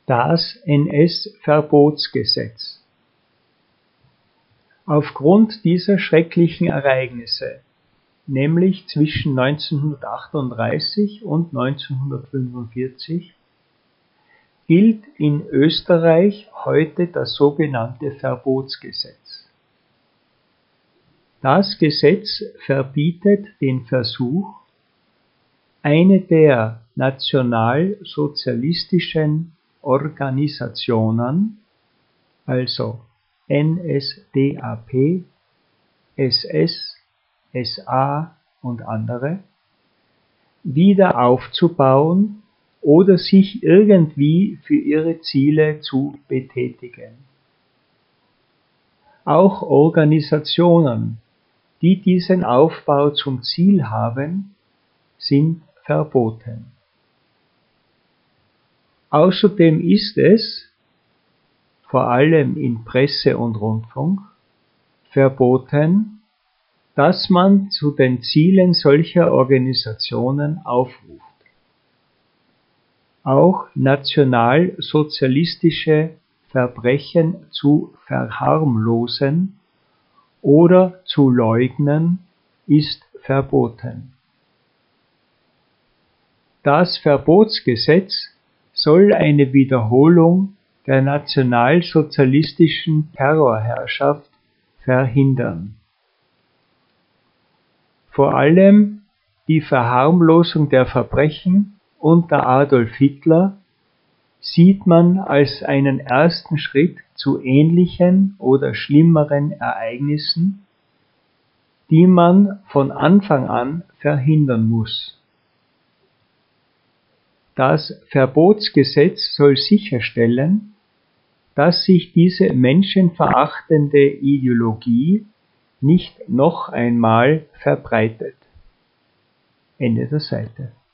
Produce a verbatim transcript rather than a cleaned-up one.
Das N S-Verbotsgesetz. Aufgrund dieser schrecklichen Ereignisse, nämlich zwischen neunzehnhundertachtunddreißig und neunzehnhundertfünfundvierzig, gilt in Österreich heute das sogenannte Verbotsgesetz. Das Gesetz verbietet den Versuch, eine der nationalsozialistischen Organisationen, also N S D A P, S S, S A und andere, wieder aufzubauen oder sich irgendwie für ihre Ziele zu betätigen. Auch Organisationen, die diesen Aufbau zum Ziel haben, sind verboten. Außerdem ist es, vor allem in Presse und Rundfunk, verboten, dass man zu den Zielen solcher Organisationen aufruft. Auch nationalsozialistische Verbrechen zu verharmlosen oder zu leugnen, ist verboten. Das Verbotsgesetz soll eine Wiederholung der nationalsozialistischen Terrorherrschaft verhindern. Vor allem die Verharmlosung der Verbrechen unter Adolf Hitler sieht man als einen ersten Schritt zu ähnlichen oder schlimmeren Ereignissen, die man von Anfang an verhindern muss. Das Verbotsgesetz soll sicherstellen, dass sich diese menschenverachtende Ideologie nicht noch einmal verbreitet. Ende der Seite.